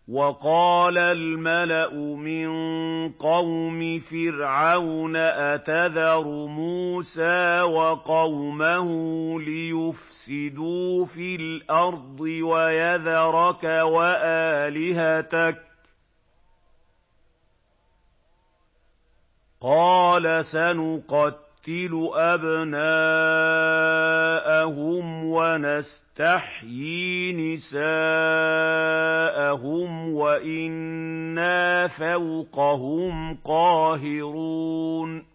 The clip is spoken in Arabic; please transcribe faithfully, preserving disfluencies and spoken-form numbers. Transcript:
وَقَالَ الْمَلَأُ مِن قَوْمِ فِرْعَوْنَ أَتَذَرُ مُوسَىٰ وَقَوْمَهُ لِيُفْسِدُوا فِي الْأَرْضِ وَيَذَرَكَ وَآلِهَتَكَ ۚ قَالَ سَنُقَتِّلُ أَبْنَاءَهُمْ وَنَسْتَحْيِي نِسَاءَهُمْ وَإِنَّا فَوْقَهُمْ قَاهِرُونَ